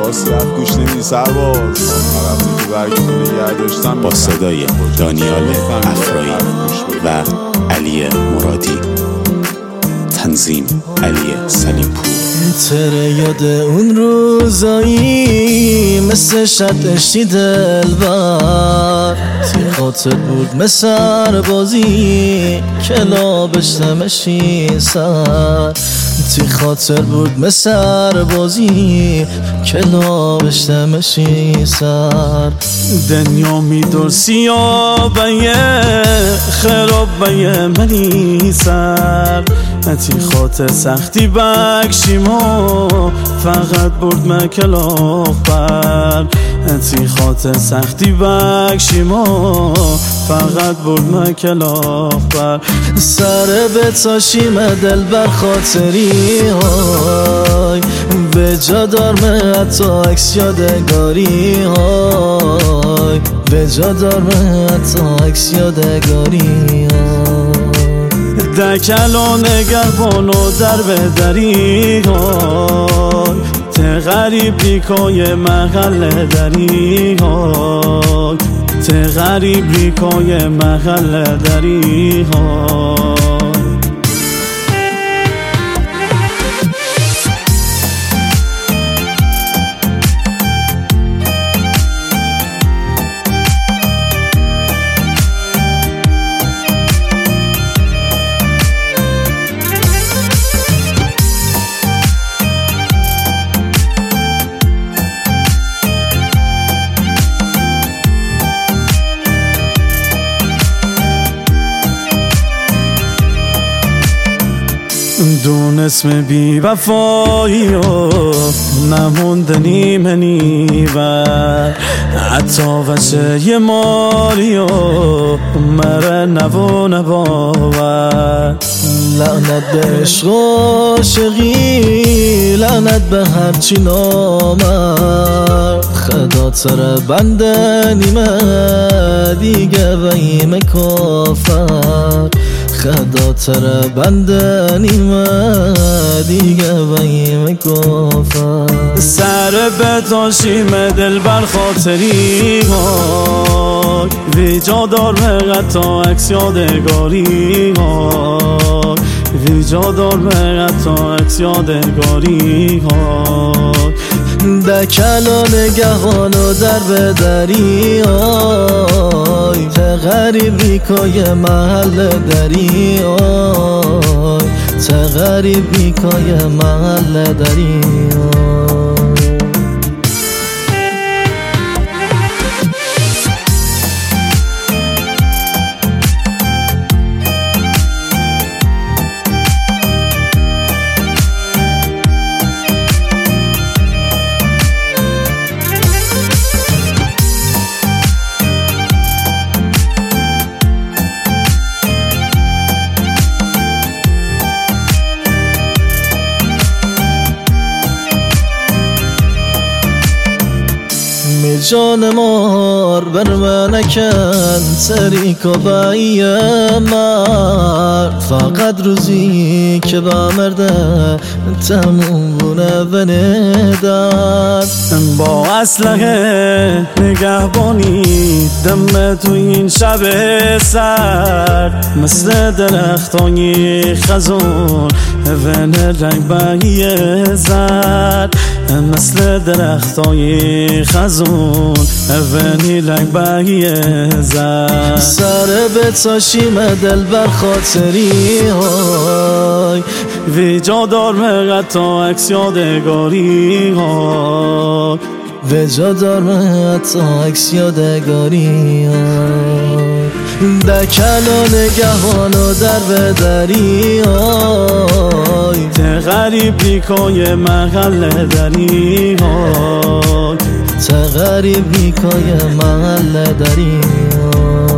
عباسی رفت گوش نمیدی سرباز رفتی که برگتو نگه داشتم با صدای دانیال افرایی و علی مرادی، تنظیم علی سلیم پور. تره یاد اون روزایی مثل شد اشتی دلبر تی خاطر بود مثل بازی کلابش نمشی سر تی خاطر بود مثل بازی کلابش نمشی سر دنیا میدور سیاه بیه خراب بیه منی سر تی خاطر سختی بکشیمو فقط برد مکلاف بر تی خاطر سختی بکشیمو فقط برد مکلاف بر سر بتاشیم دل بر خاطری های به جا دارمه حتی عکس یادگاری های به جا دارمه حتی عکس یادگاری های دکلو نگهبان و در به دری های ته غریب ریکای محل دری های ته غریب ریکای محل دری های دون اسم بی وفایی و نموندنی منی و حتی وچه یه مالی و مره نبو نباور لعنت به عشق و عاشقی لعنت به هرچی نامرد خدا تره بنده نیمه دیگه ویم کافر خدا تره بنده نیمه دیگه ویم کافر سر بتاشیم دل بر خاطری های وی جا دار مقتا عکس یادگاری های وی جا دار مقتا عکس یادگاری های دکلا نگهان و در به دری های ته غریب ریکای محل دری های ته غریب ریکای محل دری های جان مار بر من نکن تریک و بایه مرد فقط روزی که با مرده تموم بونه بندد با اسلحه نگهبانی دم تو این شب سرد مثل درختای خزون ون رنگ بایه زد مثل درختای خزون ونی رنگ بایه زد سر بتاشیم دل بر خاطری های وی جا دار مقتا عکس یادگاری های وی جا دار مقتا عکس یادگاری های دکلا نگهان و در به دری های ته غریب ریکای محل دری های ته غریب ریکای محل دری های